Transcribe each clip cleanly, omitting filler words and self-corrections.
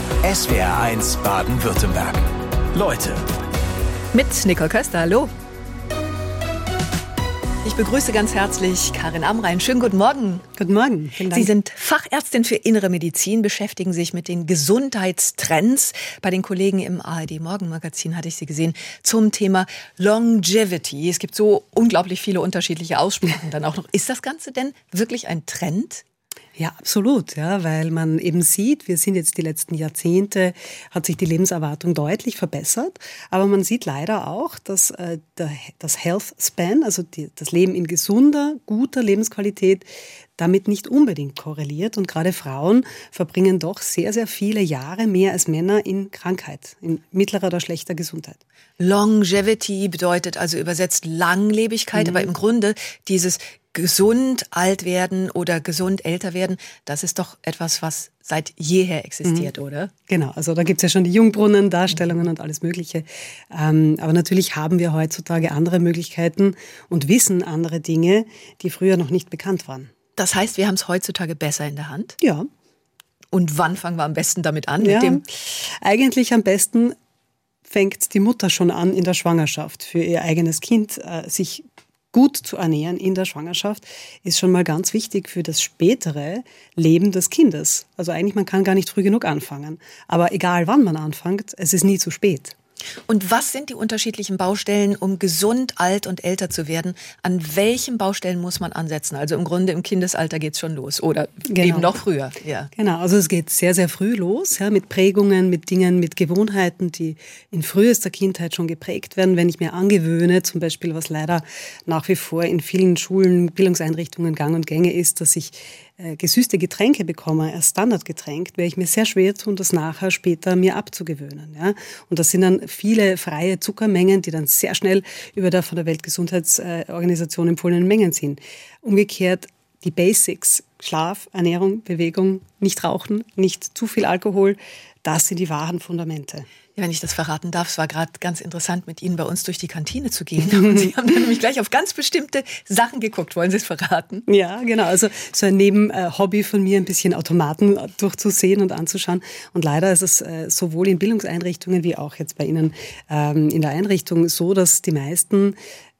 SWR1 Baden-Württemberg. Leute. Mit Nicole Köster, hallo. Ich begrüße ganz herzlich Karin Amrein. Schönen guten Morgen. Guten Morgen. Vielen Dank. Sie sind Fachärztin für Innere Medizin, beschäftigen sich mit den Gesundheitstrends. Bei den Kollegen im ARD-Morgenmagazin hatte ich Sie gesehen zum Thema Longevity. Es gibt so unglaublich viele unterschiedliche Aussprachen dann auch noch. Ist das Ganze denn wirklich ein Trend? Ja, absolut, ja, weil man eben sieht, wir sind jetzt die letzten Jahrzehnte, hat sich die Lebenserwartung deutlich verbessert, aber man sieht leider auch, dass das Health Span, also das Leben in gesunder, guter Lebensqualität, damit nicht unbedingt korreliert. Und gerade Frauen verbringen doch sehr, sehr viele Jahre mehr als Männer in Krankheit, in mittlerer oder schlechter Gesundheit. Longevity bedeutet also übersetzt Langlebigkeit, aber im Grunde dieses gesund alt werden oder gesund älter werden, das ist doch etwas, was seit jeher existiert, oder? Genau, also da gibt's ja schon die Jungbrunnen-Darstellungen und alles Mögliche. Aber natürlich haben wir heutzutage andere Möglichkeiten und wissen andere Dinge, die früher noch nicht bekannt waren. Das heißt, wir haben es heutzutage besser in der Hand? Ja. Und wann fangen wir am besten damit an? Ja, eigentlich am besten fängt die Mutter schon an in der Schwangerschaft für ihr eigenes Kind, sich gut zu ernähren in der Schwangerschaft, ist schon mal ganz wichtig für das spätere Leben des Kindes. Also eigentlich, man kann gar nicht früh genug anfangen. Aber egal wann man anfängt, es ist nie zu spät. Und was sind die unterschiedlichen Baustellen, um gesund, alt und älter zu werden? An welchen Baustellen muss man ansetzen? Also im Grunde im Kindesalter geht's schon los oder eben noch früher. Ja. Genau, also es geht sehr, sehr früh los, ja, mit Prägungen, mit Dingen, mit Gewohnheiten, die in frühester Kindheit schon geprägt werden. Wenn ich mir angewöhne, zum Beispiel, was leider nach wie vor in vielen Schulen, Bildungseinrichtungen gang und gäbe ist, dass ich gesüßte Getränke bekomme, als Standardgetränk, werde ich mir sehr schwer tun, das nachher später mir abzugewöhnen. Ja? Und das sind dann viele freie Zuckermengen, die dann sehr schnell über der von der Weltgesundheitsorganisation empfohlenen Mengen sind. Umgekehrt die Basics, Schlaf, Ernährung, Bewegung, nicht rauchen, nicht zu viel Alkohol, das sind die wahren Fundamente. Ja, wenn ich das verraten darf, es war gerade ganz interessant, mit Ihnen bei uns durch die Kantine zu gehen. Und Sie haben dann nämlich gleich auf ganz bestimmte Sachen geguckt. Wollen Sie es verraten? Ja, genau. Also so ein Nebenhobby von mir, ein bisschen Automaten durchzusehen und anzuschauen. Und leider ist es sowohl in Bildungseinrichtungen wie auch jetzt bei Ihnen in der Einrichtung so, dass die meisten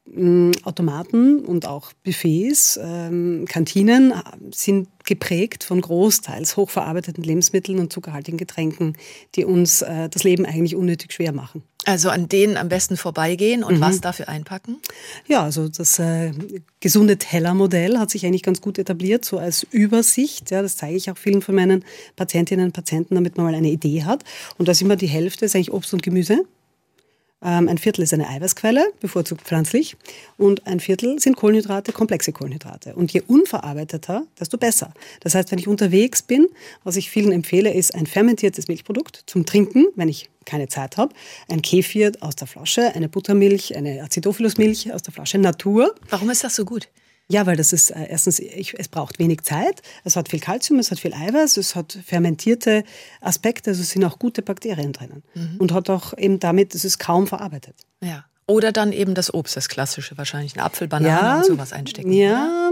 Automaten und auch Buffets, Kantinen sind geprägt von großteils hochverarbeiteten Lebensmitteln und zuckerhaltigen Getränken, die uns das Leben eigentlich unnötig schwer machen. Also an denen am besten vorbeigehen und was dafür einpacken? Ja, also das gesunde Tellermodell hat sich eigentlich ganz gut etabliert, so als Übersicht. Ja, das zeige ich auch vielen von meinen Patientinnen und Patienten, damit man mal eine Idee hat. Und da ist immer die Hälfte, ist eigentlich Obst und Gemüse. Ein Viertel ist eine Eiweißquelle, bevorzugt pflanzlich, und ein Viertel sind Kohlenhydrate, komplexe Kohlenhydrate. Und je unverarbeiteter, desto besser. Das heißt, wenn ich unterwegs bin, was ich vielen empfehle, ist ein fermentiertes Milchprodukt zum Trinken, wenn ich keine Zeit habe, ein Kefir aus der Flasche, eine Buttermilch, eine Acidophyllus-Milch aus der Flasche, Natur. Warum ist das so gut? Ja, weil das ist erstens, es braucht wenig Zeit, es hat viel Kalzium, es hat viel Eiweiß, es hat fermentierte Aspekte, also es sind auch gute Bakterien drinnen. Und hat auch eben damit, es ist kaum verarbeitet. Ja. Oder dann eben das Obst, das Klassische, wahrscheinlich eine Apfel, Banane und sowas einstecken. Ja,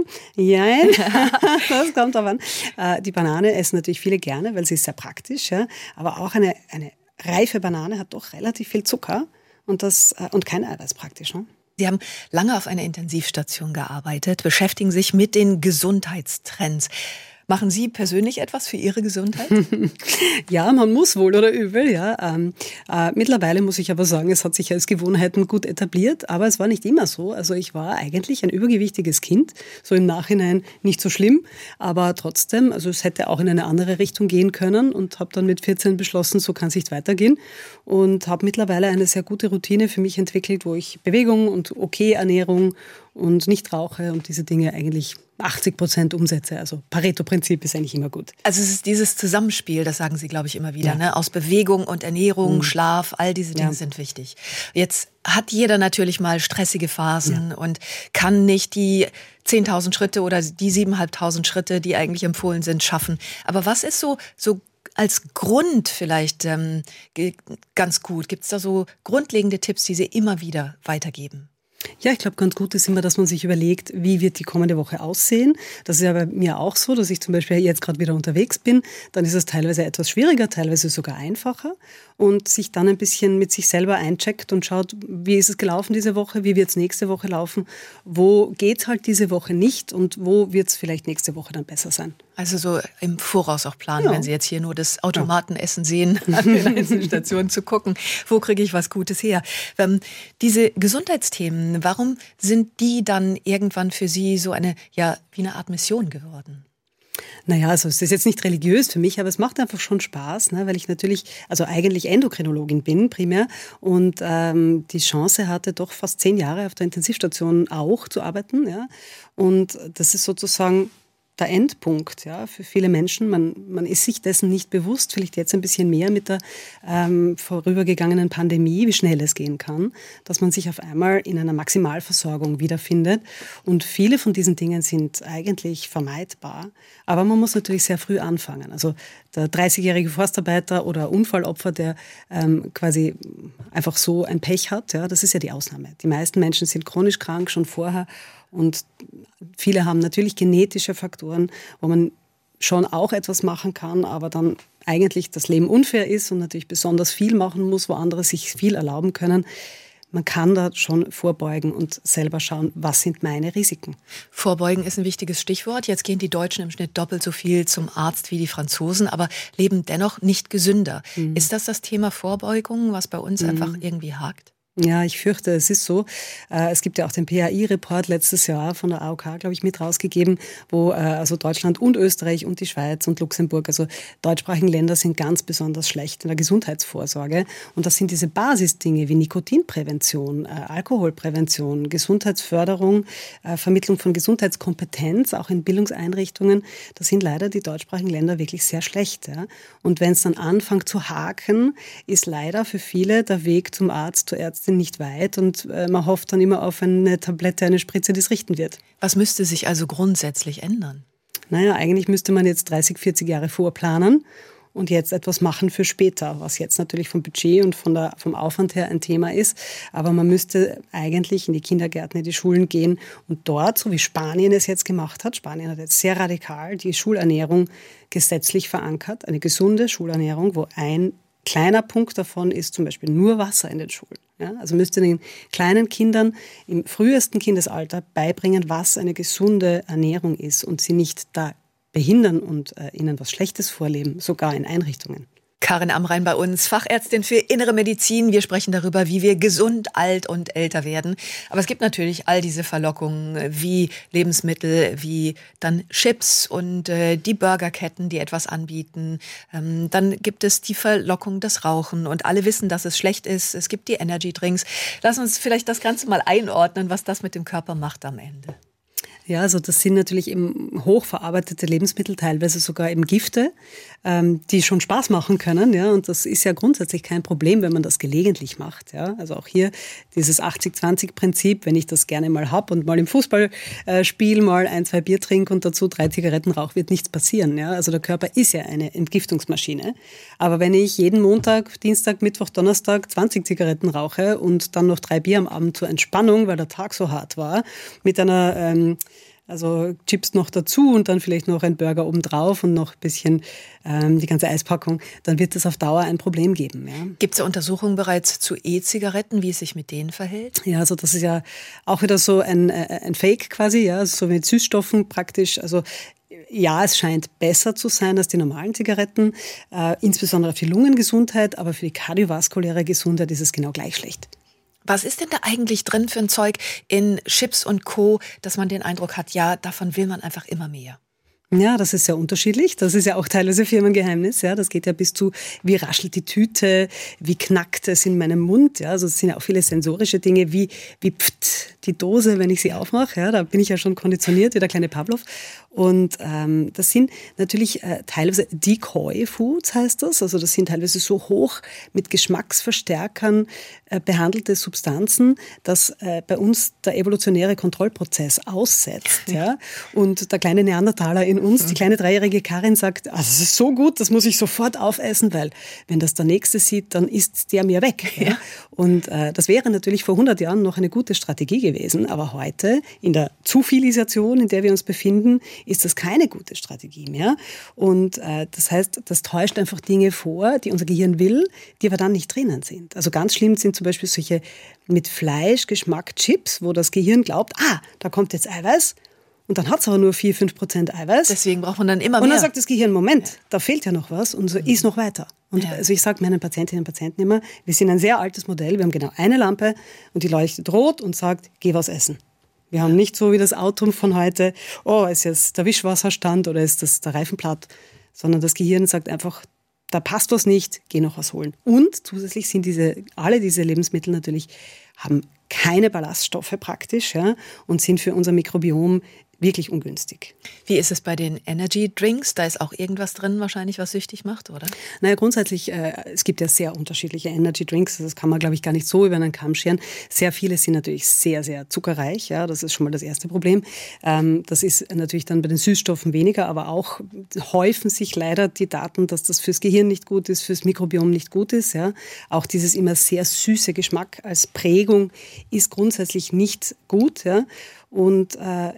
das kommt drauf an. Die Banane essen natürlich viele gerne, weil sie ist sehr praktisch, ja. Aber auch eine reife Banane hat doch relativ viel Zucker und kein Eiweiß praktisch, ne? Sie haben lange auf einer Intensivstation gearbeitet, beschäftigen sich mit den Gesundheitstrends. Machen Sie persönlich etwas für Ihre Gesundheit? Ja, man muss wohl oder übel, ja. Mittlerweile muss ich aber sagen, es hat sich als Gewohnheiten gut etabliert, aber es war nicht immer so. Also ich war eigentlich ein übergewichtiges Kind, so im Nachhinein nicht so schlimm, aber trotzdem, also es hätte auch in eine andere Richtung gehen können und habe dann mit 14 beschlossen, so kann es nicht weitergehen und habe mittlerweile eine sehr gute Routine für mich entwickelt, wo ich Bewegung und Ernährung und nicht rauche und diese Dinge eigentlich 80% umsetze. Also Pareto-Prinzip ist eigentlich immer gut. Also es ist dieses Zusammenspiel, das sagen Sie, glaube ich, immer wieder, ne? Aus Bewegung und Ernährung, Schlaf, all diese Dinge sind wichtig. Jetzt hat jeder natürlich mal stressige Phasen und kann nicht die 10.000 Schritte oder die 7.500 Schritte, die eigentlich empfohlen sind, schaffen. Aber was ist so als Grund vielleicht ganz gut? Gibt es da so grundlegende Tipps, die Sie immer wieder weitergeben? Ja, ich glaube, ganz gut ist immer, dass man sich überlegt, wie wird die kommende Woche aussehen. Das ist ja bei mir auch so, dass ich zum Beispiel jetzt gerade wieder unterwegs bin. Dann ist es teilweise etwas schwieriger, teilweise sogar einfacher. Und sich dann ein bisschen mit sich selber eincheckt und schaut, wie ist es gelaufen diese Woche, wie wird es nächste Woche laufen, wo geht es halt diese Woche nicht und wo wird es vielleicht nächste Woche dann besser sein. Also so im Voraus auch planen, wenn Sie jetzt hier nur das Automatenessen sehen, an den einzelnen Stationen zu gucken, wo kriege ich was Gutes her. Diese Gesundheitsthemen, warum sind die dann irgendwann für Sie so wie eine Art Mission geworden? Naja, also es ist jetzt nicht religiös für mich, aber es macht einfach schon Spaß, ne, weil ich natürlich, also eigentlich Endokrinologin bin primär und die Chance hatte, doch fast 10 Jahre auf der Intensivstation auch zu arbeiten. Ja. Und das ist sozusagen der Endpunkt, ja, für viele Menschen. Man ist sich dessen nicht bewusst, vielleicht jetzt ein bisschen mehr mit der vorübergegangenen Pandemie, wie schnell es gehen kann, dass man sich auf einmal in einer Maximalversorgung wiederfindet. Und viele von diesen Dingen sind eigentlich vermeidbar. Aber man muss natürlich sehr früh anfangen. Also der 30-jährige Forstarbeiter oder Unfallopfer, der quasi einfach so ein Pech hat, ja, das ist ja die Ausnahme. Die meisten Menschen sind chronisch krank schon vorher. Und viele haben natürlich genetische Faktoren, wo man schon auch etwas machen kann, aber dann eigentlich das Leben unfair ist und natürlich besonders viel machen muss, wo andere sich viel erlauben können. Man kann da schon vorbeugen und selber schauen, was sind meine Risiken. Vorbeugen ist ein wichtiges Stichwort. Jetzt gehen die Deutschen im Schnitt doppelt so viel zum Arzt wie die Franzosen, aber leben dennoch nicht gesünder. Ist das Thema Vorbeugung, was bei uns einfach irgendwie hakt? Ja, ich fürchte, es ist so. Es gibt ja auch den PHI-Report letztes Jahr von der AOK, glaube ich, mit rausgegeben, wo also Deutschland und Österreich und die Schweiz und Luxemburg, also deutschsprachige Länder sind ganz besonders schlecht in der Gesundheitsvorsorge. Und das sind diese Basisdinge wie Nikotinprävention, Alkoholprävention, Gesundheitsförderung, Vermittlung von Gesundheitskompetenz, auch in Bildungseinrichtungen. Da sind leider die deutschsprachigen Länder wirklich sehr schlecht. Ja? Und wenn es dann anfängt zu haken, ist leider für viele der Weg zum Arzt, zur Ärztin nicht weit und man hofft dann immer auf eine Tablette, eine Spritze, die es richten wird. Was müsste sich also grundsätzlich ändern? Naja, eigentlich müsste man jetzt 30, 40 Jahre vorplanen und jetzt etwas machen für später, was jetzt natürlich vom Budget und vom Aufwand her ein Thema ist. Aber man müsste eigentlich in die Kindergärten, in die Schulen gehen und dort, so wie Spanien es jetzt gemacht hat, Spanien hat jetzt sehr radikal die Schulernährung gesetzlich verankert, eine gesunde Schulernährung, wo ein kleiner Punkt davon ist zum Beispiel nur Wasser in den Schulen. Ja, also müsste den kleinen Kindern im frühesten Kindesalter beibringen, was eine gesunde Ernährung ist und sie nicht da behindern und ihnen was Schlechtes vorleben, sogar in Einrichtungen. Karin Amrein bei uns, Fachärztin für Innere Medizin. Wir sprechen darüber, wie wir gesund, alt und älter werden. Aber es gibt natürlich all diese Verlockungen wie Lebensmittel, wie dann Chips und die Burgerketten, die etwas anbieten. Dann gibt es die Verlockung, das Rauchen. Und alle wissen, dass es schlecht ist. Es gibt die Energy-Drinks. Lass uns vielleicht das Ganze mal einordnen, was das mit dem Körper macht am Ende. Ja, also das sind natürlich eben hochverarbeitete Lebensmittel, teilweise sogar eben Gifte, die schon Spaß machen können. Ja, und das ist ja grundsätzlich kein Problem, wenn man das gelegentlich macht. Ja, also auch hier dieses 80-20-Prinzip, wenn ich das gerne mal hab und mal im Fußballspiel mal 1, 2 Bier trinke und dazu 3 Zigaretten rauche, wird nichts passieren. Ja, also der Körper ist ja eine Entgiftungsmaschine. Aber wenn ich jeden Montag, Dienstag, Mittwoch, Donnerstag 20 Zigaretten rauche und dann noch 3 Bier am Abend zur Entspannung, weil der Tag so hart war, mit einer also Chips noch dazu und dann vielleicht noch ein Burger obendrauf und noch ein bisschen die ganze Eispackung, dann wird es auf Dauer ein Problem geben. Ja. Gibt es Untersuchungen bereits zu E-Zigaretten, wie es sich mit denen verhält? Ja, also das ist ja auch wieder so ein Fake quasi, ja, so mit Süßstoffen praktisch. Also ja, es scheint besser zu sein als die normalen Zigaretten, insbesondere für die Lungengesundheit, aber für die kardiovaskuläre Gesundheit ist es genau gleich schlecht. Was ist denn da eigentlich drin für ein Zeug in Chips und Co., dass man den Eindruck hat, ja, davon will man einfach immer mehr? Ja, das ist sehr unterschiedlich. Das ist ja auch teilweise Firmengeheimnis. Ja, das geht ja bis zu, wie raschelt die Tüte, wie knackt es in meinem Mund. Ja, also es sind ja auch viele sensorische Dinge, wie pft die Dose, wenn ich sie aufmache. Ja, da bin ich ja schon konditioniert, wie der kleine Pavlov. Und das sind natürlich teilweise Decoy-Foods, heißt das. Also das sind teilweise so hoch mit Geschmacksverstärkern behandelte Substanzen, dass bei uns der evolutionäre Kontrollprozess aussetzt. Ja? Und der kleine Neandertaler in uns, die kleine 3-jährige Karin sagt, also es ist so gut, das muss ich sofort aufessen, weil wenn das der Nächste sieht, dann isst der mir weg. Ja? Und das wäre natürlich vor 100 Jahren noch eine gute Strategie gewesen, aber heute in der Zufilisation, in der wir uns befinden, ist das keine gute Strategie mehr. Und das heißt, das täuscht einfach Dinge vor, die unser Gehirn will, die aber dann nicht drinnen sind. Also ganz schlimm sind zum Beispiel solche mit Fleischgeschmack Chips, wo das Gehirn glaubt, da kommt jetzt Eiweiß. Und dann hat es aber nur 4-5% Eiweiß. Deswegen braucht man dann immer mehr. Und dann sagt das Gehirn, Moment, da fehlt ja noch was und so isst noch weiter. Und also ich sage meinen Patientinnen und Patienten immer, wir sind ein sehr altes Modell, wir haben genau eine Lampe und die leuchtet rot und sagt, geh was essen. Wir haben nicht so wie das Auto von heute, ist jetzt der Wischwasserstand oder ist das der Reifen platt, sondern das Gehirn sagt einfach, da passt was nicht, geh noch was holen. Und zusätzlich sind alle diese Lebensmittel natürlich, haben keine Ballaststoffe praktisch, ja, und sind für unser Mikrobiom wirklich ungünstig. Wie ist es bei den Energy Drinks? Da ist auch irgendwas drin wahrscheinlich, was süchtig macht, oder? Naja, grundsätzlich, es gibt ja sehr unterschiedliche Energy Drinks. Das kann man, glaube ich, gar nicht so über einen Kamm scheren. Sehr viele sind natürlich sehr, sehr zuckerreich. Ja, das ist schon mal das erste Problem. Das ist natürlich dann bei den Süßstoffen weniger, aber auch häufen sich leider die Daten, dass das fürs Gehirn nicht gut ist, fürs Mikrobiom nicht gut ist. Ja. Auch dieses immer sehr süße Geschmack als Prägung ist grundsätzlich nicht gut. Ja. Und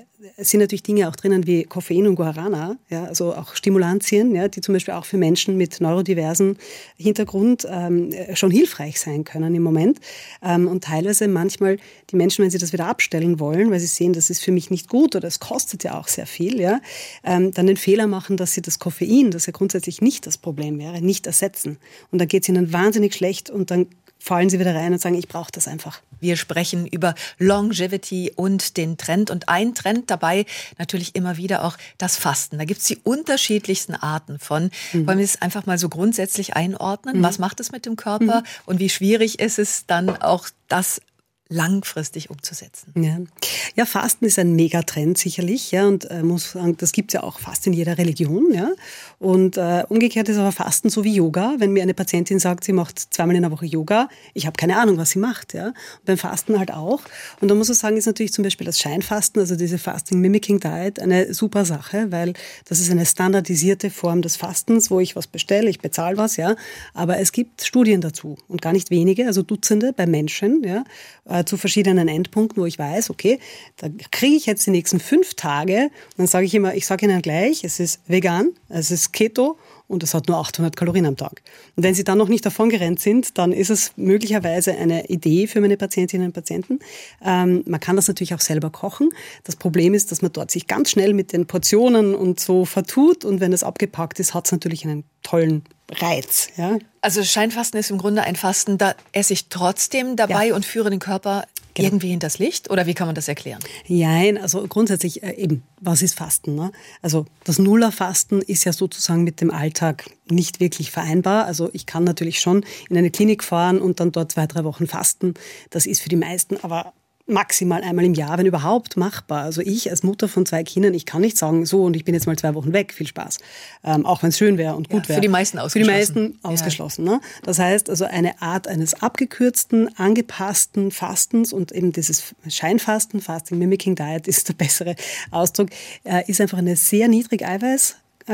es sind natürlich Dinge auch drinnen wie Koffein und Guarana, ja, also auch Stimulantien, ja, die zum Beispiel auch für Menschen mit neurodiversen Hintergrund schon hilfreich sein können im Moment. Und teilweise manchmal die Menschen, wenn sie das wieder abstellen wollen, weil sie sehen, das ist für mich nicht gut oder es kostet ja auch sehr viel, ja, dann den Fehler machen, dass sie das Koffein, das ja grundsätzlich nicht das Problem wäre, nicht ersetzen. Und dann geht es ihnen wahnsinnig schlecht und dann fallen sie wieder rein und sagen, ich brauche das einfach. Wir sprechen über Longevity und den Trend. Und ein Trend dabei natürlich immer wieder auch das Fasten. Da gibt es die unterschiedlichsten Arten von. Wollen wir es einfach mal so grundsätzlich einordnen? Was macht es mit dem Körper? Und wie schwierig ist es dann auch das langfristig umzusetzen? Ja, Fasten ist ein Megatrend sicherlich, ja, und muss sagen, das gibt's ja auch fast in jeder Religion, ja. Und umgekehrt ist aber Fasten so wie Yoga. Wenn mir eine Patientin sagt, sie macht 2-mal in der Woche Yoga, ich habe keine Ahnung, was sie macht, ja. Und beim Fasten halt auch. Und da muss ich sagen, ist natürlich zum Beispiel das Scheinfasten, also diese Fasting Mimicking Diet, eine super Sache, weil das ist eine standardisierte Form des Fastens, wo ich was bestelle, ich bezahle was, ja. Aber es gibt Studien dazu und gar nicht wenige, also Dutzende bei Menschen, ja, zu verschiedenen Endpunkten, wo ich weiß, okay, da kriege ich jetzt die nächsten 5 Tage, und dann sage ich immer, ich sage Ihnen gleich, es ist vegan, es ist Keto und es hat nur 800 Kalorien am Tag. Und wenn Sie dann noch nicht davongerannt sind, dann ist es möglicherweise eine Idee für meine Patientinnen und Patienten. Man kann das natürlich auch selber kochen. Das Problem ist, dass man dort sich ganz schnell mit den Portionen und so vertut und wenn es abgepackt ist, hat es natürlich einen tollen Reiz. Ja? Also Scheinfasten ist im Grunde ein Fasten, da esse ich trotzdem dabei und führe den Körper irgendwie hinters Licht? Oder wie kann man das erklären? Nein, also grundsätzlich eben, was ist Fasten? Ne? Also das Nullerfasten ist ja sozusagen mit dem Alltag nicht wirklich vereinbar. Also ich kann natürlich schon in eine Klinik fahren und dann dort 2-3 Wochen fasten. Das ist für die meisten aber maximal einmal im Jahr, wenn überhaupt, machbar. Also ich als Mutter von 2 Kindern, ich kann nicht sagen, so und ich bin jetzt mal 2 Wochen weg, viel Spaß. Auch wenn es schön wäre und gut wäre. Für die meisten ausgeschlossen. Für die meisten ausgeschlossen. Ne? Das heißt also eine Art eines abgekürzten, angepassten Fastens und eben dieses Scheinfasten, Fasting Mimicking Diet ist der bessere Ausdruck, ist einfach eine sehr niedrig Eiweiß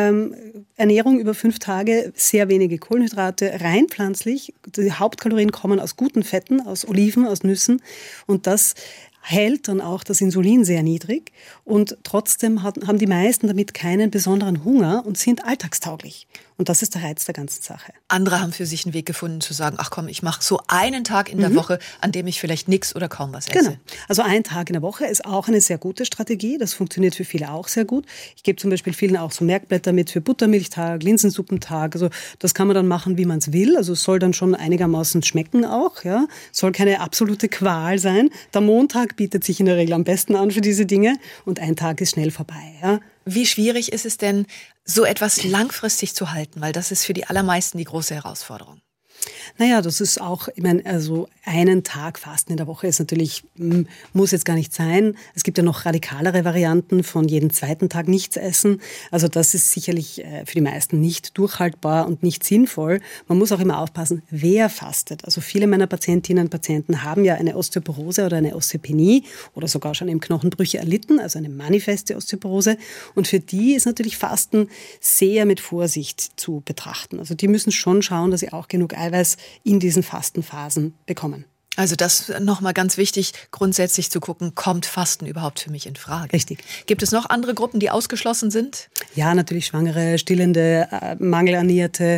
Ernährung über 5 Tage, sehr wenige Kohlenhydrate, rein pflanzlich. Die Hauptkalorien kommen aus guten Fetten, aus Oliven, aus Nüssen und das hält dann auch das Insulin sehr niedrig und trotzdem haben die meisten damit keinen besonderen Hunger und sind alltagstauglich. Und das ist der Reiz der ganzen Sache. Andere haben für sich einen Weg gefunden zu sagen, ach komm, ich mache so einen Tag in der Woche, an dem ich vielleicht nichts oder kaum was esse. Genau. Also ein Tag in der Woche ist auch eine sehr gute Strategie. Das funktioniert für viele auch sehr gut. Ich gebe zum Beispiel vielen auch so Merkblätter mit für Buttermilchtag, Linsensuppentag. Also das kann man dann machen, wie man es will. Also es soll dann schon einigermaßen schmecken auch. Ja, soll keine absolute Qual sein. Der Montag bietet sich in der Regel am besten an für diese Dinge und ein Tag ist schnell vorbei. Ja. Wie schwierig ist es denn, so etwas langfristig zu halten? Weil das ist für die allermeisten die große Herausforderung. Naja, das ist auch, ich meine, also einen Tag Fasten in der Woche ist natürlich, muss jetzt gar nicht sein. Es gibt ja noch radikalere Varianten von jeden zweiten Tag nichts essen. Also das ist sicherlich für die meisten nicht durchhaltbar und nicht sinnvoll. Man muss auch immer aufpassen, wer fastet. Also viele meiner Patientinnen und Patienten haben ja eine Osteoporose oder eine Osteopenie oder sogar schon eben Knochenbrüche erlitten, also eine manifeste Osteoporose. Und für die ist natürlich Fasten sehr mit Vorsicht zu betrachten. Also die müssen schon schauen, dass sie auch genug Eiweiß in diesen Fastenphasen bekommen. Also das nochmal ganz wichtig, grundsätzlich zu gucken, kommt Fasten überhaupt für mich in Frage? Richtig. Gibt es noch andere Gruppen, die ausgeschlossen sind? Ja, natürlich Schwangere, Stillende, Mangelernährte.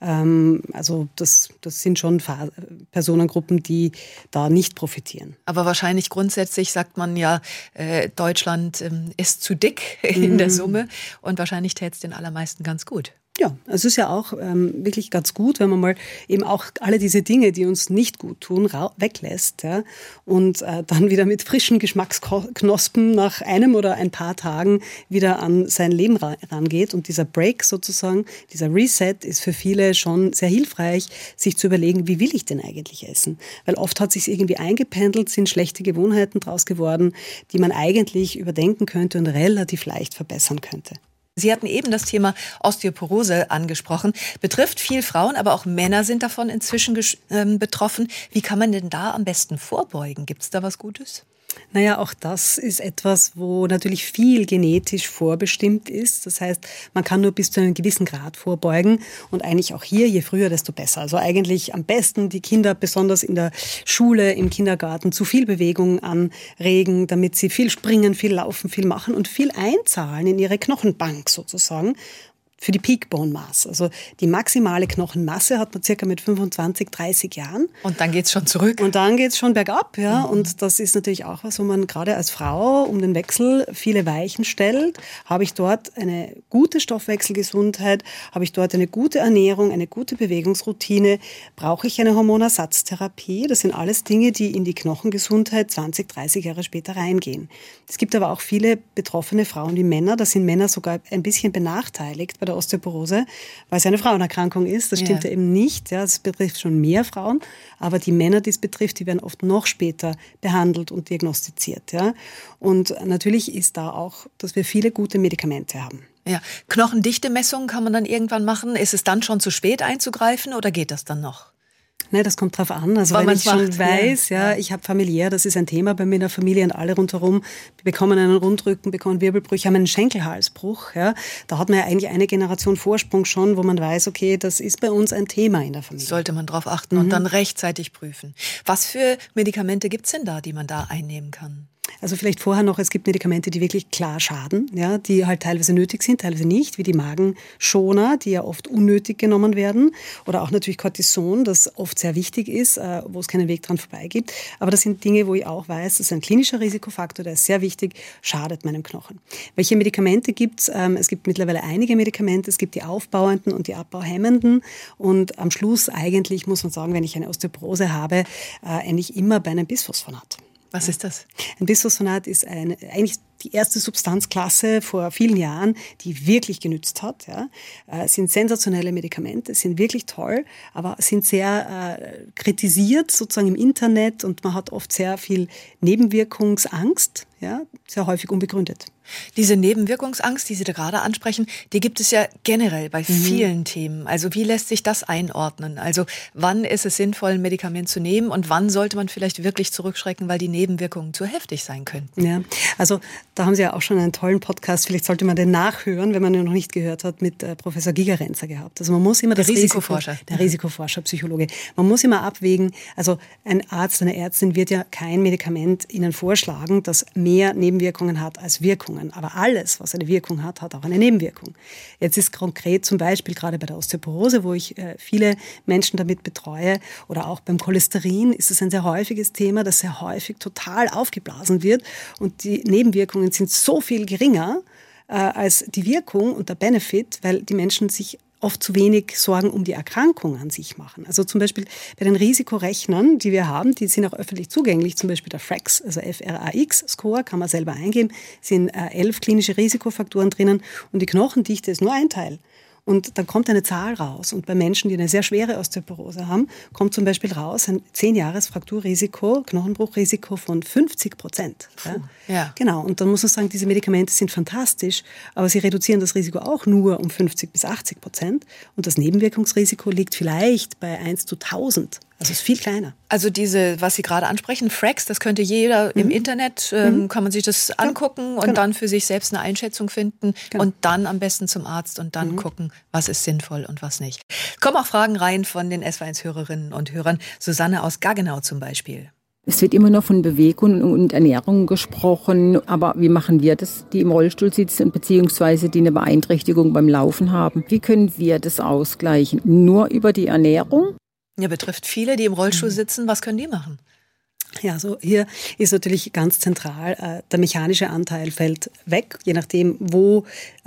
Also das sind schon Personengruppen, die da nicht profitieren. Aber wahrscheinlich grundsätzlich sagt man ja, Deutschland ist zu dick in der Summe und wahrscheinlich täte es den allermeisten ganz gut. Ja, es ist ja auch wirklich ganz gut, wenn man mal eben auch alle diese Dinge, die uns nicht gut tun, weglässt, ja, und dann wieder mit frischen Geschmacksknospen nach einem oder ein paar Tagen wieder an sein Leben rangeht. Und dieser Break sozusagen, dieser Reset ist für viele schon sehr hilfreich, sich zu überlegen, wie will ich denn eigentlich essen? Weil oft hat sich irgendwie eingependelt, sind schlechte Gewohnheiten draus geworden, die man eigentlich überdenken könnte und relativ leicht verbessern könnte. Sie hatten eben das Thema Osteoporose angesprochen. Betrifft viel Frauen, aber auch Männer sind davon inzwischen betroffen. Wie kann man denn da am besten vorbeugen? Gibt es da was Gutes? Naja, auch das ist etwas, wo natürlich viel genetisch vorbestimmt ist. Das heißt, man kann nur bis zu einem gewissen Grad vorbeugen. Und eigentlich auch hier, je früher, desto besser. Also eigentlich am besten die Kinder, besonders in der Schule, im Kindergarten, zu viel Bewegung anregen, damit sie viel springen, viel laufen, viel machen und viel einzahlen in ihre Knochenbank sozusagen. Für die Peak Bone Mass. Also die maximale Knochenmasse hat man circa mit 25, 30 Jahren. Und dann geht's schon zurück. Und dann geht's schon bergab, ja. Und das ist natürlich auch was, wo man gerade als Frau um den Wechsel viele Weichen stellt. Habe ich dort eine gute Stoffwechselgesundheit? Habe ich dort eine gute Ernährung, eine gute Bewegungsroutine? Brauche ich eine Hormonersatztherapie? Das sind alles Dinge, die in die Knochengesundheit 20, 30 Jahre später reingehen. Es gibt aber auch viele betroffene Frauen wie Männer. Da sind Männer sogar ein bisschen benachteiligt bei der Osteoporose, weil es eine Frauenerkrankung ist. Das stimmt ja eben nicht. Ja, es betrifft schon mehr Frauen, aber die Männer, die es betrifft, die werden oft noch später behandelt und diagnostiziert. Ja. Und natürlich ist da auch, dass wir viele gute Medikamente haben. Ja, Knochendichte-Messungen kann man dann irgendwann machen. Ist es dann schon zu spät einzugreifen oder geht das dann noch? Ne, das kommt drauf an. Also wenn ich schon weiß, ich habe familiär, das ist ein Thema bei mir in der Familie und alle rundherum bekommen einen Rundrücken, bekommen Wirbelbrüche, haben einen Schenkelhalsbruch. Ja. Da hat man ja eigentlich eine Generation Vorsprung schon, wo man weiß, okay, das ist bei uns ein Thema in der Familie. Sollte man drauf achten und dann rechtzeitig prüfen. Was für Medikamente gibt's denn da, die man da einnehmen kann? Also vielleicht vorher noch, es gibt Medikamente, die wirklich klar schaden, ja, die halt teilweise nötig sind, teilweise nicht, wie die Magenschoner, die ja oft unnötig genommen werden. Oder auch natürlich Cortison, das oft sehr wichtig ist, wo es keinen Weg dran vorbei gibt. Aber das sind Dinge, wo ich auch weiß, das ist ein klinischer Risikofaktor, der ist sehr wichtig, schadet meinem Knochen. Welche Medikamente gibt's? Es gibt mittlerweile einige Medikamente, es gibt die aufbauenden und die abbauhemmenden. Und am Schluss eigentlich muss man sagen, wenn ich eine Osteoporose habe, eigentlich immer bei einem Bisphosphonat. Was ist das? Ein Bisphosphonat ist eigentlich die erste Substanzklasse vor vielen Jahren, die wirklich genützt hat. Ja. Es sind sensationelle Medikamente, sind wirklich toll, aber sind sehr kritisiert sozusagen im Internet und man hat oft sehr viel Nebenwirkungsangst, ja, sehr häufig unbegründet. Diese Nebenwirkungsangst, die Sie da gerade ansprechen, die gibt es ja generell bei vielen Themen. Also wie lässt sich das einordnen? Also wann ist es sinnvoll, ein Medikament zu nehmen und wann sollte man vielleicht wirklich zurückschrecken, weil die Nebenwirkungen zu heftig sein könnten? Ja, also da haben Sie ja auch schon einen tollen Podcast, vielleicht sollte man den nachhören, wenn man ihn noch nicht gehört hat, mit Professor Gigerenzer gehabt. Also man muss immer der Risikoforscher. Der Risikoforscher, Psychologe. Man muss immer abwägen, also ein Arzt, eine Ärztin wird ja kein Medikament Ihnen vorschlagen, das mehr Nebenwirkungen hat als Wirkungen. Aber alles, was eine Wirkung hat, hat auch eine Nebenwirkung. Jetzt ist konkret zum Beispiel gerade bei der Osteoporose, wo ich viele Menschen damit betreue, oder auch beim Cholesterin ist es ein sehr häufiges Thema, das sehr häufig total aufgeblasen wird. Und die Nebenwirkungen sind so viel geringer als die Wirkung und der Benefit, weil die Menschen sich oft zu wenig Sorgen um die Erkrankung an sich machen. Also zum Beispiel bei den Risikorechnern, die wir haben, die sind auch öffentlich zugänglich, zum Beispiel der FRAX, also FRAX-Score, kann man selber eingeben, sind 11 klinische Risikofaktoren drinnen und die Knochendichte ist nur ein Teil. Und dann kommt eine Zahl raus. Und bei Menschen, die eine sehr schwere Osteoporose haben, kommt zum Beispiel raus ein 10-Jahres-Frakturrisiko, Knochenbruchrisiko von 50%. Ja? Genau. Und dann muss man sagen, diese Medikamente sind fantastisch, aber sie reduzieren das Risiko auch nur um 50-80%. Und das Nebenwirkungsrisiko liegt vielleicht bei 1 zu 1000. Also es ist viel kleiner. Also diese, was Sie gerade ansprechen, Frax, das könnte jeder im Internet, kann man sich das angucken und dann für sich selbst eine Einschätzung finden und dann am besten zum Arzt und dann gucken, was ist sinnvoll und was nicht. Kommen auch Fragen rein von den SW1-Hörerinnen und Hörern. Susanne aus Gaggenau zum Beispiel. Es wird immer noch von Bewegung und Ernährung gesprochen, aber wie machen wir das, die im Rollstuhl sitzen beziehungsweise die eine Beeinträchtigung beim Laufen haben? Wie können wir das ausgleichen? Nur über die Ernährung? Ja, betrifft viele, die im Rollstuhl sitzen. Was können die machen? Ja, also hier ist natürlich ganz zentral, der mechanische Anteil fällt weg, je nachdem, wo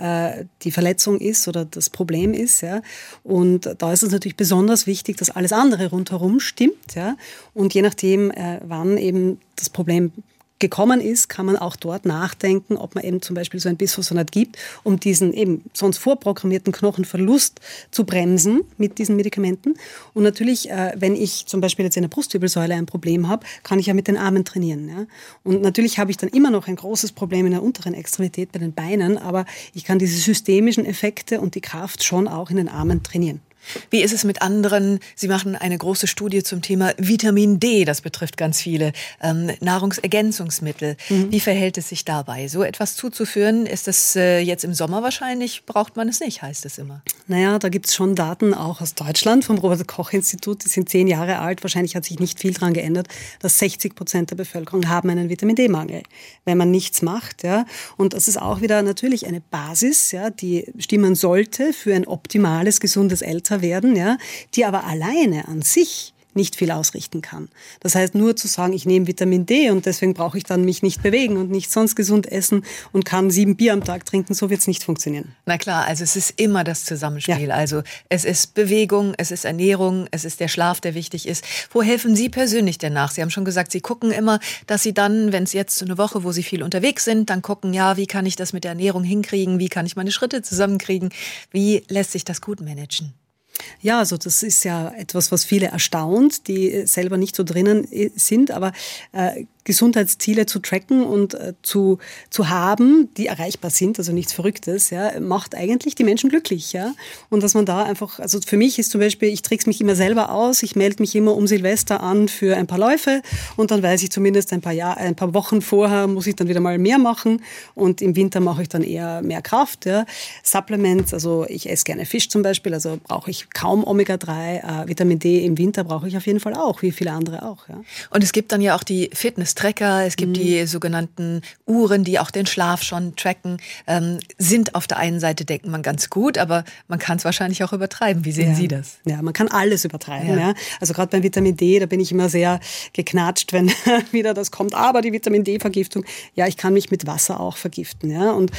die Verletzung ist oder das Problem ist. Ja. Und da ist es natürlich besonders wichtig, dass alles andere rundherum stimmt. Ja. Und je nachdem, wann eben das Problem gekommen ist, kann man auch dort nachdenken, ob man eben zum Beispiel so ein Bisphosphonat gibt, um diesen eben sonst vorprogrammierten Knochenverlust zu bremsen mit diesen Medikamenten. Und natürlich, wenn ich zum Beispiel jetzt in der Brustwirbelsäule ein Problem habe, kann ich ja mit den Armen trainieren. Ja? Und natürlich habe ich dann immer noch ein großes Problem in der unteren Extremität bei den Beinen, aber ich kann diese systemischen Effekte und die Kraft schon auch in den Armen trainieren. Wie ist es mit anderen? Sie machen eine große Studie zum Thema Vitamin D, das betrifft ganz viele, Nahrungsergänzungsmittel. Wie verhält es sich dabei? So etwas zuzuführen, ist das jetzt im Sommer wahrscheinlich, braucht man es nicht, heißt es immer. Naja, da gibt es schon Daten auch aus Deutschland vom Robert-Koch-Institut, die sind 10 Jahre alt, wahrscheinlich hat sich nicht viel daran geändert, dass 60% der Bevölkerung haben einen Vitamin-D-Mangel, wenn man nichts macht. Ja. Und das ist auch wieder natürlich eine Basis, ja, die stimmen sollte für ein optimales, gesundes Älterwerden, ja, die aber alleine an sich nicht viel ausrichten kann. Das heißt, nur zu sagen, ich nehme Vitamin D und deswegen brauche ich dann mich nicht bewegen und nicht sonst gesund essen und kann 7 Bier am Tag trinken, so wird es nicht funktionieren. Na klar, also es ist immer das Zusammenspiel. Ja. Also es ist Bewegung, es ist Ernährung, es ist der Schlaf, der wichtig ist. Wo helfen Sie persönlich denn nach? Sie haben schon gesagt, Sie gucken immer, dass Sie dann, wenn es jetzt so eine Woche, wo Sie viel unterwegs sind, dann gucken, ja, wie kann ich das mit der Ernährung hinkriegen? Wie kann ich meine Schritte zusammenkriegen? Wie lässt sich das gut managen? Ja, also das ist ja etwas, was viele erstaunt, die selber nicht so drinnen sind, aber Gesundheitsziele zu tracken und zu haben, die erreichbar sind, also nichts Verrücktes, ja, macht eigentlich die Menschen glücklich, ja. Und dass man da einfach, also für mich ist zum Beispiel, ich trick's mich immer selber aus, ich melde mich immer um Silvester an für ein paar Läufe und dann weiß ich zumindest ein paar Wochen vorher muss ich dann wieder mal mehr machen und im Winter mache ich dann eher mehr Kraft, ja. Supplements, also ich esse gerne Fisch zum Beispiel, also brauche ich kaum Omega-3, Vitamin D im Winter brauche ich auf jeden Fall auch, wie viele andere auch, ja. Und es gibt dann ja auch die Fitness-Tracker, es gibt die sogenannten Uhren, die auch den Schlaf schon tracken, sind auf der einen Seite, denkt man, ganz gut, aber man kann es wahrscheinlich auch übertreiben. Wie sehen Sie das? Ja, man kann alles übertreiben. Ja. Also gerade beim Vitamin D, da bin ich immer sehr geknatscht, wenn wieder das kommt. Aber die Vitamin D-Vergiftung, ja, ich kann mich mit Wasser auch vergiften. Ja. Und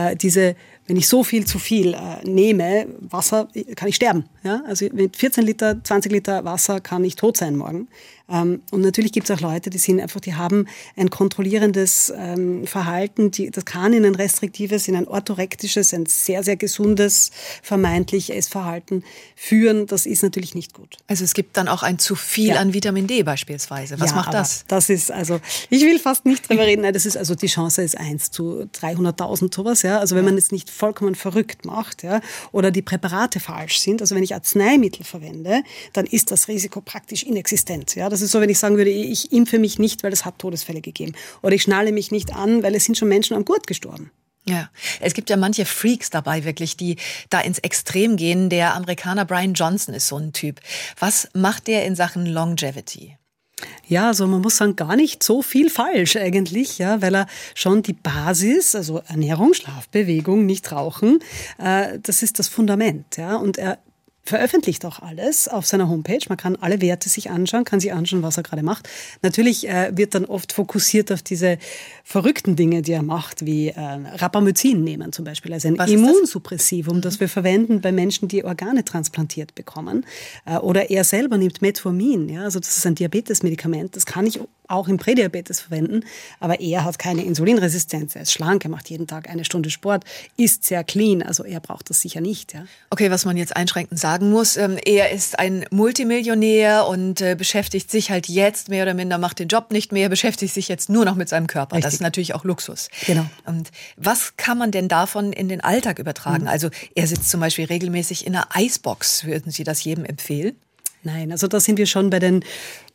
wenn ich so viel zu viel nehme, Wasser, kann ich sterben. Ja? Also mit 14 Liter, 20 Liter Wasser kann ich tot sein morgen. Und natürlich gibt es auch Leute, die haben ein kontrollierendes Verhalten, das kann in ein restriktives, in ein orthorektisches, ein sehr, sehr gesundes, vermeintlich Essverhalten führen. Das ist natürlich nicht gut. Also es gibt dann auch ein zu viel an Vitamin D beispielsweise. Was macht das? Das ist also, ich will fast nicht drüber reden. Nein, das ist also, die Chance ist 1 zu 300.000 sowas. Ja. Also wenn man es nicht vollkommen verrückt macht, ja, oder die Präparate falsch sind, also wenn ich Arzneimittel verwende, dann ist das Risiko praktisch inexistent. Ja. Das ist so, wenn ich sagen würde, ich impfe mich nicht, weil es hat Todesfälle gegeben. Oder ich schnalle mich nicht an, weil es sind schon Menschen am Gurt gestorben. Ja, es gibt ja manche Freaks dabei wirklich, die da ins Extrem gehen. Der Amerikaner Brian Johnson ist so ein Typ. Was macht der in Sachen Longevity? Ja, also man muss sagen, gar nicht so viel falsch eigentlich, ja, weil er schon die Basis, also Ernährung, Schlaf, Bewegung, nicht rauchen, das ist das Fundament, ja, und er veröffentlicht auch alles auf seiner Homepage. Man kann alle Werte sich anschauen, kann sich anschauen, was er gerade macht. Natürlich wird dann oft fokussiert auf diese verrückten Dinge, die er macht, wie Rapamycin nehmen zum Beispiel, also ein Immunsuppressivum, das wir verwenden bei Menschen, die Organe transplantiert bekommen. Oder er selber nimmt Metformin, ja, also das ist ein Diabetesmedikament, das kann ich auch im Prädiabetes verwenden, aber er hat keine Insulinresistenz, er ist schlank, er macht jeden Tag 1 Stunde Sport, isst sehr clean, also er braucht das sicher nicht. Ja. Okay, was man jetzt einschränkend sagen muss, er ist ein Multimillionär und beschäftigt sich halt jetzt mehr oder minder, macht den Job nicht mehr, beschäftigt sich jetzt nur noch mit seinem Körper. Richtig. Das ist natürlich auch Luxus. Genau. Und was kann man denn davon in den Alltag übertragen? Also er sitzt zum Beispiel regelmäßig in einer Eisbox. Würden Sie das jedem empfehlen? Nein, also da sind wir schon bei den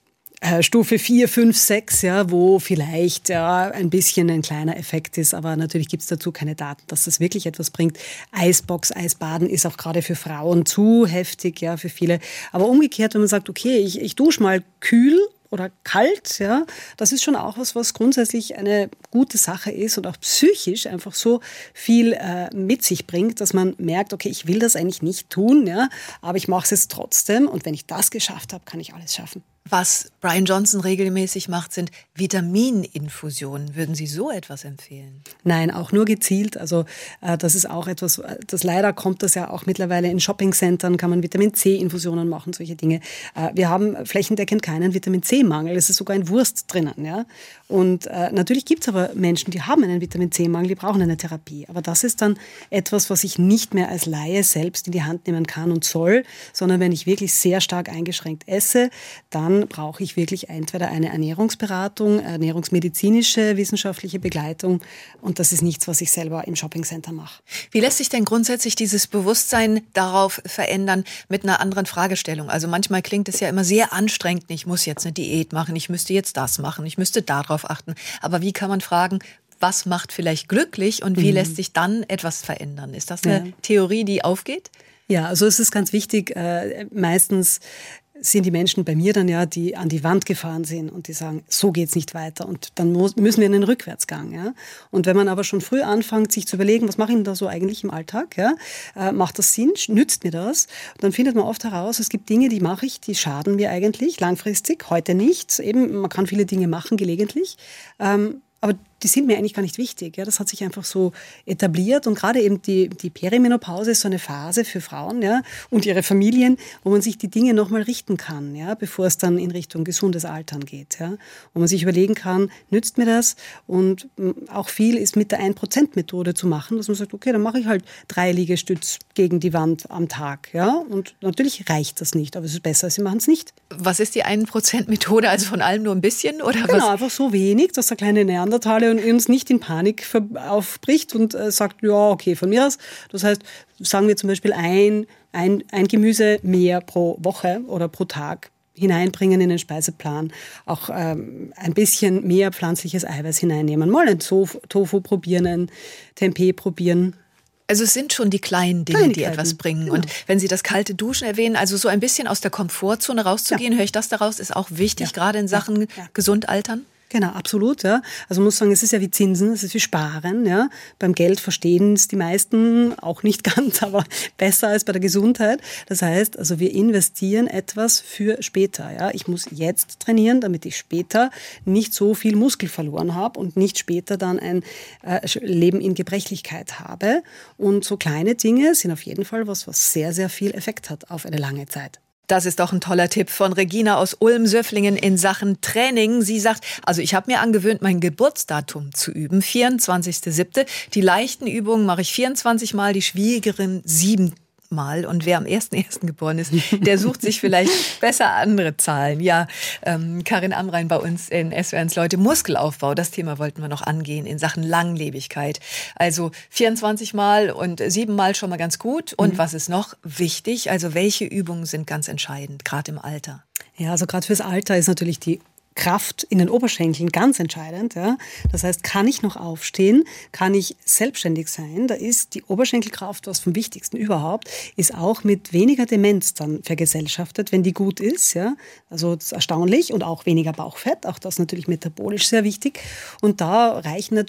Stufe 4, 5, 6, ja, wo vielleicht ein bisschen ein kleiner Effekt ist, aber natürlich gibt es dazu keine Daten, dass das wirklich etwas bringt. Eisbox, Eisbaden ist auch gerade für Frauen zu heftig, ja, für viele. Aber umgekehrt, wenn man sagt, okay, ich dusche mal kühl oder kalt, ja, das ist schon auch was grundsätzlich eine gute Sache ist und auch psychisch einfach so viel mit sich bringt, dass man merkt, okay, ich will das eigentlich nicht tun, ja, aber ich mache es jetzt trotzdem und wenn ich das geschafft habe, kann ich alles schaffen. Was Brian Johnson regelmäßig macht, sind Vitamininfusionen. Würden Sie so etwas empfehlen? Nein, auch nur gezielt. Also das ist auch etwas, das leider kommt das ja auch mittlerweile in Shoppingcentern, kann man Vitamin-C-Infusionen machen, solche Dinge. Wir haben flächendeckend keinen Vitamin-C-Mangel. Es ist sogar in Wurst drinnen. Ja? Und natürlich gibt es aber Menschen, die haben einen Vitamin-C-Mangel, die brauchen eine Therapie. Aber das ist dann etwas, was ich nicht mehr als Laie selbst in die Hand nehmen kann und soll, sondern wenn ich wirklich sehr stark eingeschränkt esse, dann brauche ich wirklich entweder eine Ernährungsberatung, ernährungsmedizinische, wissenschaftliche Begleitung und das ist nichts, was ich selber im Shoppingcenter mache. Wie lässt sich denn grundsätzlich dieses Bewusstsein darauf verändern mit einer anderen Fragestellung? Also manchmal klingt es ja immer sehr anstrengend, ich muss jetzt eine Diät machen, ich müsste jetzt das machen, ich müsste darauf achten. Aber wie kann man fragen, was macht vielleicht glücklich und wie lässt sich dann etwas verändern? Ist das eine Theorie, die aufgeht? Ja, also es ist ganz wichtig, meistens sind die Menschen bei mir dann ja, die an die Wand gefahren sind und die sagen, so geht's nicht weiter und dann müssen wir in den Rückwärtsgang. Ja? Und wenn man aber schon früh anfängt, sich zu überlegen, was mache ich denn da so eigentlich im Alltag? Ja? Macht das Sinn? Nützt mir das? Und dann findet man oft heraus, es gibt Dinge, die mache ich, die schaden mir eigentlich langfristig, heute nicht. Eben, man kann viele Dinge machen, gelegentlich. Aber die sind mir eigentlich gar nicht wichtig. Ja, das hat sich einfach so etabliert. Und gerade eben die Perimenopause ist so eine Phase für Frauen, ja, und ihre Familien, wo man sich die Dinge nochmal richten kann, ja, bevor es dann in Richtung gesundes Altern geht. Ja, wo man sich überlegen kann, nützt mir das? Und auch viel ist mit der 1%-Methode zu machen, dass man sagt, okay, dann mache ich halt 3 Liegestütz gegen die Wand am Tag. Ja, und natürlich reicht das nicht, aber es ist besser, sie machen es nicht. Was ist die 1%-Methode? Also von allem nur ein bisschen? Oder genau, was? Einfach so wenig, dass der kleine Neandertaler und uns nicht in Panik aufbricht und sagt, ja, okay, von mir aus. Das heißt, sagen wir zum Beispiel ein Gemüse mehr pro Woche oder pro Tag hineinbringen in den Speiseplan, auch ein bisschen mehr pflanzliches Eiweiß hineinnehmen, mal ein Tofu probieren, ein Tempeh probieren. Also es sind schon die kleinen Dinge, die etwas bringen. Genau. Und wenn Sie das kalte Duschen erwähnen, also so ein bisschen aus der Komfortzone rauszugehen, höre ich das daraus, ist auch wichtig, gerade in Sachen gesund altern? Genau, absolut. Ja. Also man muss sagen, es ist ja wie Zinsen, es ist wie Sparen. Ja. Beim Geld verstehen es die meisten auch nicht ganz, aber besser als bei der Gesundheit. Das heißt, also wir investieren etwas für später. Ja. Ich muss jetzt trainieren, damit ich später nicht so viel Muskel verloren habe und nicht später dann ein Leben in Gebrechlichkeit habe. Und so kleine Dinge sind auf jeden Fall was sehr, sehr viel Effekt hat auf eine lange Zeit. Das ist doch ein toller Tipp von Regina aus Ulm-Söfflingen in Sachen Training. Sie sagt, also ich habe mir angewöhnt, mein Geburtsdatum zu üben, 24.07. Die leichten Übungen mache ich 24 Mal, die schwierigeren 7 Mal. Und wer am 1.1. geboren ist, der sucht sich vielleicht besser andere Zahlen. Ja, Karin Amrein bei uns in SWR1 Leute, Muskelaufbau, das Thema wollten wir noch angehen in Sachen Langlebigkeit. Also 24 Mal und 7 Mal schon mal ganz gut. Und was ist noch wichtig? Also welche Übungen sind ganz entscheidend, gerade im Alter? Ja, also gerade fürs Alter ist natürlich die Kraft in den Oberschenkeln ganz entscheidend. Ja. Das heißt, kann ich noch aufstehen? Kann ich selbstständig sein? Da ist die Oberschenkelkraft, was vom Wichtigsten überhaupt, ist auch mit weniger Demenz dann vergesellschaftet, wenn die gut ist. Ja. Also das ist erstaunlich und auch weniger Bauchfett, auch das natürlich metabolisch sehr wichtig. Und da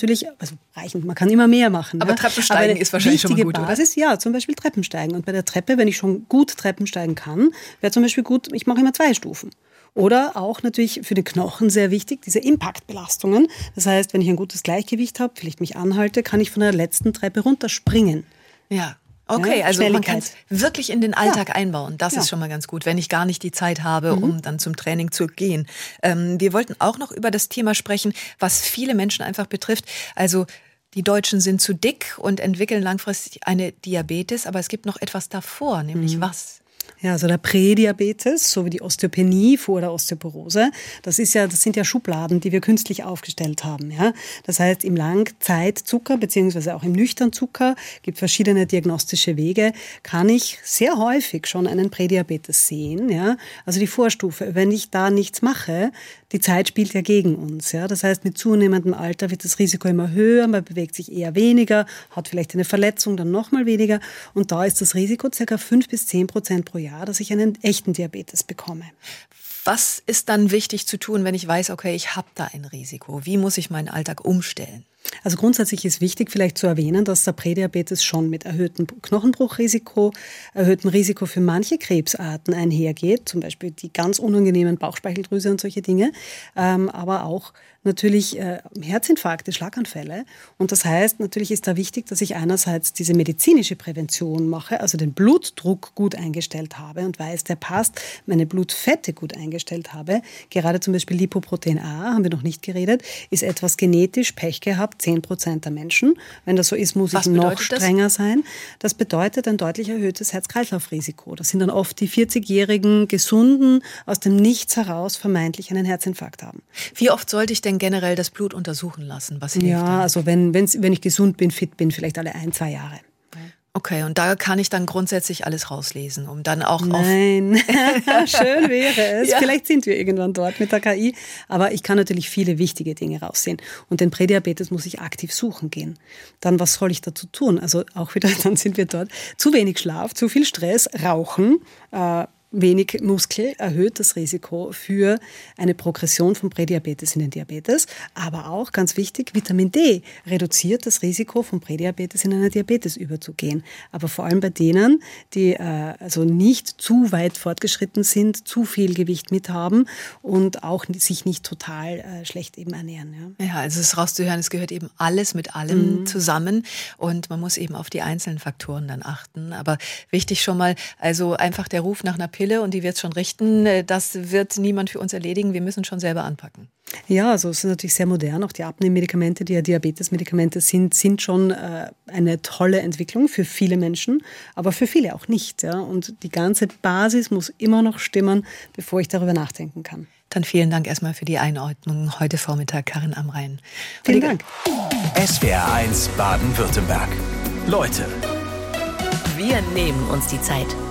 man kann immer mehr machen. Aber Treppensteigen ist wahrscheinlich schon mal gut, Basis, oder? Ja, zum Beispiel Treppensteigen. Und bei der Treppe, wenn ich schon gut Treppensteigen kann, wäre zum Beispiel gut, ich mache immer 2 Stufen. Oder auch natürlich für den Knochen sehr wichtig, diese Impaktbelastungen. Das heißt, wenn ich ein gutes Gleichgewicht habe, vielleicht mich anhalte, kann ich von der letzten Treppe runterspringen. Ja. Okay, also man kann es wirklich in den Alltag einbauen. Das ist schon mal ganz gut, wenn ich gar nicht die Zeit habe, um dann zum Training zu gehen. Wir wollten auch noch über das Thema sprechen, was viele Menschen einfach betrifft. Also die Deutschen sind zu dick und entwickeln langfristig eine Diabetes, aber es gibt noch etwas davor, nämlich was? Ja, also der Prädiabetes, so wie die Osteopenie vor der Osteoporose, das sind ja Schubladen, die wir künstlich aufgestellt haben. Ja? Das heißt, im Langzeitzucker beziehungsweise auch im Nüchternzucker gibt verschiedene diagnostische Wege, kann ich sehr häufig schon einen Prädiabetes sehen. Ja? Also die Vorstufe, wenn ich da nichts mache, die Zeit spielt ja gegen uns. Ja? Das heißt, mit zunehmendem Alter wird das Risiko immer höher, man bewegt sich eher weniger, hat vielleicht eine Verletzung, dann nochmal weniger. Und da ist das Risiko ca. 5-10% pro Jahr, dass ich einen echten Diabetes bekomme. Was ist dann wichtig zu tun, wenn ich weiß, okay, ich habe da ein Risiko? Wie muss ich meinen Alltag umstellen? Also grundsätzlich ist wichtig vielleicht zu erwähnen, dass der Prädiabetes schon mit erhöhtem Knochenbruchrisiko, erhöhtem Risiko für manche Krebsarten einhergeht, zum Beispiel die ganz unangenehmen Bauchspeicheldrüse und solche Dinge, aber auch natürlich Herzinfarkte, Schlaganfälle. Und das heißt, natürlich ist da wichtig, dass ich einerseits diese medizinische Prävention mache, also den Blutdruck gut eingestellt habe und weiß, der passt, meine Blutfette gut eingestellt habe. Gerade zum Beispiel Lipoprotein A, haben wir noch nicht geredet, ist etwas genetisch Pech gehabt, 10% der Menschen. Wenn das so ist, muss ich noch strenger sein. Das bedeutet ein deutlich erhöhtes Herz-Kreislauf-Risiko. Das sind dann oft die 40-jährigen Gesunden, aus dem Nichts heraus vermeintlich einen Herzinfarkt haben. Wie oft sollte ich denn generell das Blut untersuchen lassen? Was hilft denn? Also wenn ich gesund bin, fit bin, vielleicht alle 1-2 Jahre. Okay, und da kann ich dann grundsätzlich alles rauslesen, um dann auch Nein, schön wäre es. Ja. Vielleicht sind wir irgendwann dort mit der KI, aber ich kann natürlich viele wichtige Dinge raussehen. Und den Prädiabetes muss ich aktiv suchen gehen. Dann, was soll ich dazu tun? Also auch wieder, dann sind wir dort. Zu wenig Schlaf, zu viel Stress, Rauchen, wenig Muskel erhöht das Risiko für eine Progression vom Prädiabetes in den Diabetes. Aber auch, ganz wichtig, Vitamin D reduziert das Risiko vom Prädiabetes in einen Diabetes überzugehen. Aber vor allem bei denen, die also nicht zu weit fortgeschritten sind, zu viel Gewicht mit haben und auch sich nicht total schlecht eben ernähren. Ja, also es ist rauszuhören, es gehört eben alles mit allem zusammen und man muss eben auf die einzelnen Faktoren dann achten. Aber wichtig schon mal, also einfach der Ruf nach einer Pille und die wird es schon richten. Das wird niemand für uns erledigen. Wir müssen schon selber anpacken. Ja, also es ist natürlich sehr modern. Auch die Abnehmmedikamente, die ja Diabetesmedikamente sind schon eine tolle Entwicklung für viele Menschen, aber für viele auch nicht. Ja? Und die ganze Basis muss immer noch stimmen, bevor ich darüber nachdenken kann. Dann vielen Dank erstmal für die Einordnung heute Vormittag, Karin Amrein. Vielen Dank. SWR1 Baden-Württemberg. Leute. Wir nehmen uns die Zeit.